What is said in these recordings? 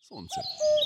Sonce.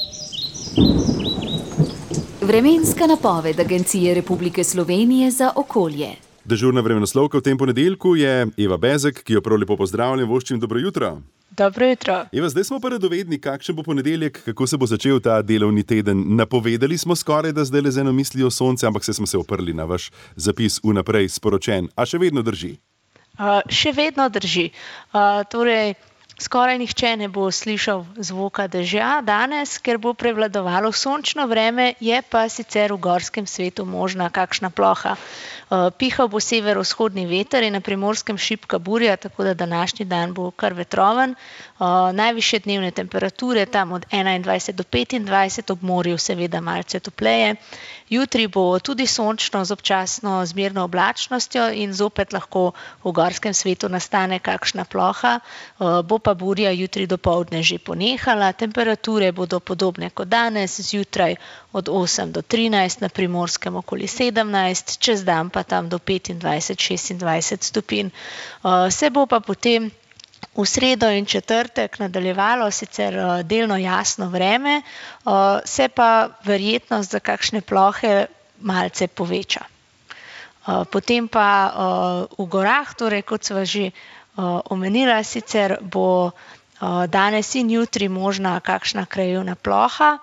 Vremenska napoved Agencije Republike Slovenije za okolje. Dežurna vremenoslovka v tem ponedeljku je Eva Bezek, ki jo prav lepo pozdravljam, voščim dobro jutro. Dobro jutro. Eva, zdaj smo pa radovedni, kakšen bo ponedeljek, kako se bo začel ta delovni teden. Napovedali smo skoraj, da zdaj le z eno mislijo sonce, ampak smo se oprli na vaš zapis vnaprej sporočen. A še vedno drži? Še vedno drži. Torej, skoraj nihče ne bo slišal zvoka dežja danes, ker bo prevladovalo sončno vreme, je pa sicer v gorskem svetu možna kakšna ploha. Pihal bo severovzhodni veter in na Primorskem šibka burja, tako da današnji dan bo kar vetroven. Najvišje dnevne temperature tam od 21 do 25, ob morju seveda malce topleje. Jutri bo tudi sončno z občasno zmerno oblačnostjo in zopet lahko v gorskem svetu nastane kakšna ploha. Bo pa burja jutri dopoldne že ponehala. Temperature bodo podobne kot danes, zjutraj od 8 do 13, na Primorskem okoli 17, čez dan pa tam do 25-26 stopinj. Se bo pa potem v sredo in četrtek nadaljevalo sicer delno jasno vreme, se pa verjetnost za kakšne plohe malce poveča. Potem pa v gorah, torej kot sva že omenila, sicer bo danes in jutri možna kakšna krajevna ploha.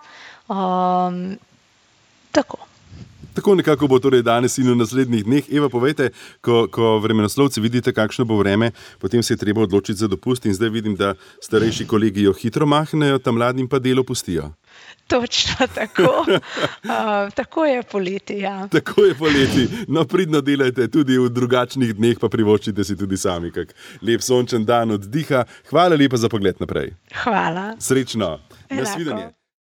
Tako nekako bo torej danes in v naslednjih dneh. Eva, povejte, ko vremenoslovci vidite, kakšno bo vreme, potem se je treba odločiti za dopust in zdaj vidim, da starejši kolegi jo hitro mahnejo, ta mladim pa delo pustijo. Točno tako. Tako je poleti, ja. Tako je poleti. No, pridno delajte tudi v drugačnih dneh, pa privoščite si tudi sami kak lep sončen dan oddiha. Hvala lepa za pogled naprej. Hvala. Srečno. Enako. Nasvidenje.